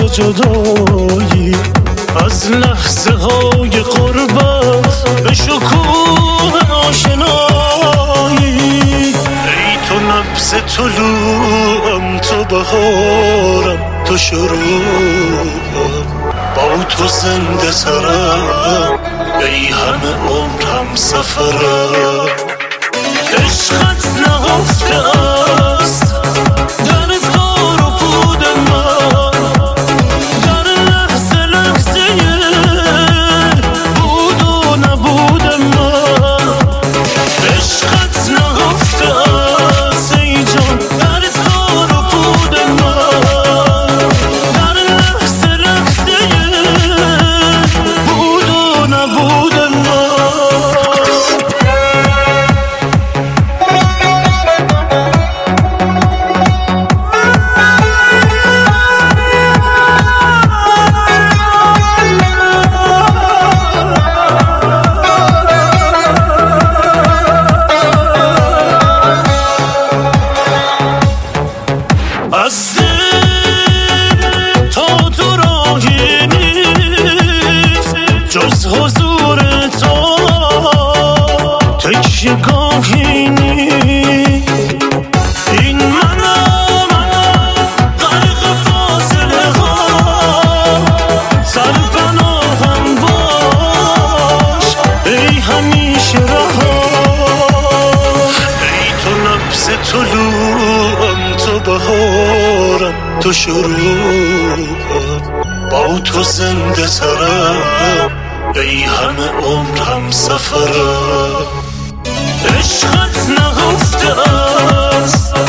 جدایی، از لحظه های قربت به شکوه آشنایی. ای تو نبض طلوعم، تو بهارم، تو شروعم، با تو زنده ترم، ای همه عمرم سفرم. عشقت نهفته است در تار و پود من، در لحظه لحظه بود و نبود من. عشقت نهفته است ای جان در تار و پود من، در لحظه لحظه بود و نبود من. از دل تا تو راهی نیست جز حضور تو، تکیه‌گاهی نیست. این منم غرق فاصله ها، سرپناهم باش ای همیشه رها. ای تو نبض طلوعم، تو بهارم، تو شروعم، با تو زنده ترم، ای همه عمرم سفرم. عشقت نهفته است